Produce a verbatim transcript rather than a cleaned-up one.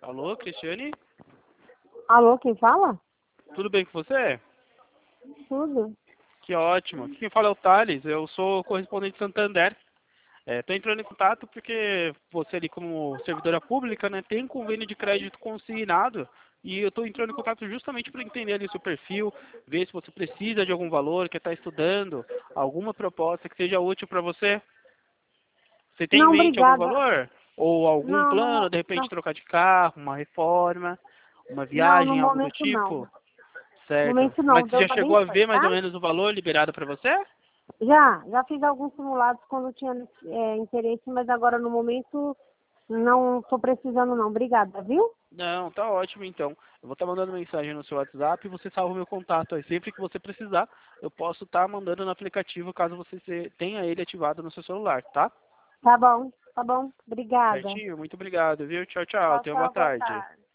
Alô, Cristiane? Alô, quem fala? Tudo bem com você? Tudo. Que ótimo. Quem fala é o Thales, eu sou correspondente Santander. Estou entrando em contato porque você ali como servidora pública, né, tem convênio de crédito consignado e eu estou entrando em contato justamente para entender ali o seu perfil, ver se você precisa de algum valor, quer estar estudando, alguma proposta que seja útil para você. Você tem em Não, mente algum obrigada. valor? Ou algum Não, no, plano, mo- de repente não, trocar de carro, uma reforma, uma não, no viagem, algo do momento não. tipo? No Certo. momento Mas não, você Deus já chegou a abençoe, ver mais ou tá? menos o valor liberado para você? Já, já fiz alguns simulados quando tinha é, interesse, mas agora no momento não estou precisando não. Obrigada, viu? Não, tá ótimo então. Eu vou estar mandando mensagem no seu WhatsApp e você salva o meu contato aí. Sempre que você precisar, eu posso estar mandando no aplicativo caso você se- tenha ele ativado no seu celular, tá? Tá bom, tá bom. Obrigada. Certinho? Muito obrigado, viu? Tchau, tchau. Tchau, Tenha uma boa tchau, boa tarde. tarde.